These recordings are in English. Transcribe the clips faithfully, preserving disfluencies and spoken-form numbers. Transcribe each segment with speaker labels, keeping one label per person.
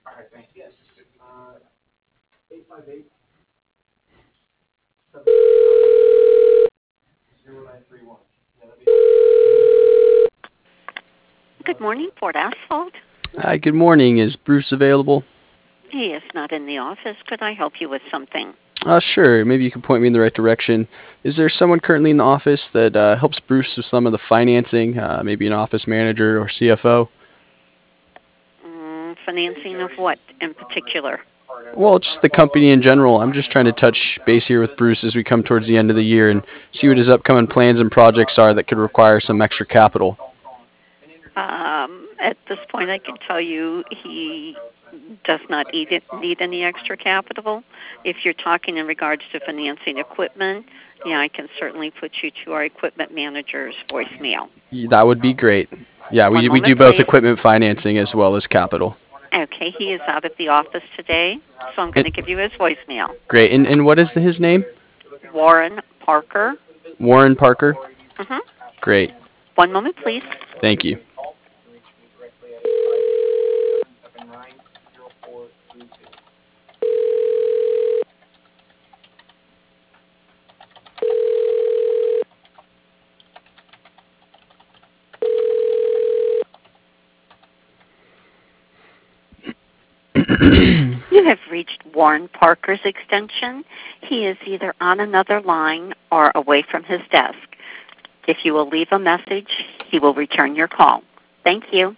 Speaker 1: Good morning, Ford Asphalt.
Speaker 2: Hi, good morning. Is Bruce available?
Speaker 1: He is not in the office. Could I help you with something?
Speaker 2: Uh, sure. Maybe you can point me in the right direction. Is there someone currently in the office that uh, helps Bruce with some of the financing? Uh, maybe an office manager or C F O?
Speaker 1: Mm, financing of what in particular?
Speaker 2: Well, just the company in general. I'm just trying to touch base here with Bruce as we come towards the end of the year and see what his upcoming plans and projects are that could require some extra capital.
Speaker 1: Um, at this point, I can tell you he does not need, it, need any extra capital. If you're talking in regards to financing equipment, yeah, I can certainly put you to our equipment manager's voicemail.
Speaker 2: That would be great. Yeah,
Speaker 1: One
Speaker 2: we we do
Speaker 1: moment,
Speaker 2: both
Speaker 1: please.
Speaker 2: equipment financing as well as capital.
Speaker 1: Okay, he is out of the office today, so I'm going
Speaker 2: And,
Speaker 1: to give you his voicemail.
Speaker 2: great. And and what is his name?
Speaker 1: Warren Parker.
Speaker 2: Warren Parker.
Speaker 1: Mm-hmm.
Speaker 2: Great.
Speaker 1: One moment, please.
Speaker 2: Thank you.
Speaker 1: You have reached Warren Parker's extension. He is either on another line or away from his desk. If you will leave a message, he will return your call. Thank you.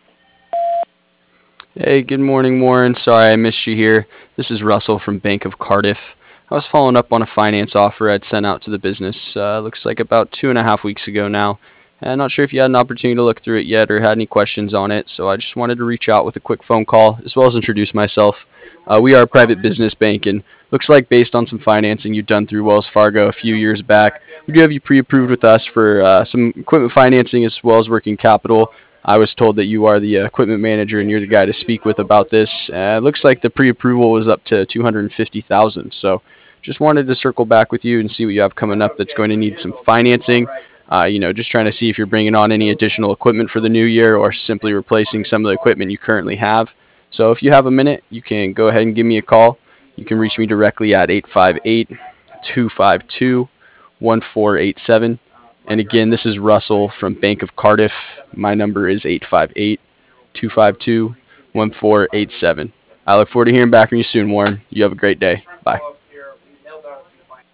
Speaker 2: Hey, good morning, Warren. Sorry I missed you here. This is Russell from Bank of Cardiff. I was following up on a finance offer I'd sent out to the business. Uh, looks like about two and a half weeks ago now. I'm not sure if you had an opportunity to look through it yet or had any questions on it, so I just wanted to reach out with a quick phone call as well as introduce myself. Uh, we are a private business bank, and looks like based on some financing you've done through Wells Fargo a few years back, we do have you pre-approved with us for uh, some equipment financing as well as working capital. I was told that you are the uh, equipment manager and you're the guy to speak with about this. Uh, it looks like the pre-approval was up to two hundred fifty thousand dollars, so just wanted to circle back with you and see what you have coming up that's going to need some financing. Uh, you know, just trying to see if you're bringing on any additional equipment for the new year or simply replacing some of the equipment you currently have. So if you have a minute, you can go ahead and give me a call. You can reach me directly at eight five eight, two five two, one four eight seven. And again, this is Russell from Bank of Cardiff. My number is eight five eight, two five two, one four eight seven. I look forward to hearing back from you soon, Warren. You have a great day. Bye.